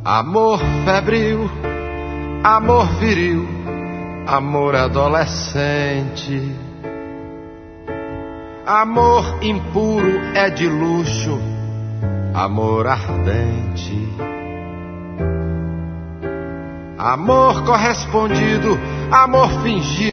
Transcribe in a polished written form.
Amor febril, amor viril, amor adolescente. Amor impuro é de luxo, amor ardente. Amor correspondido, amor fingido.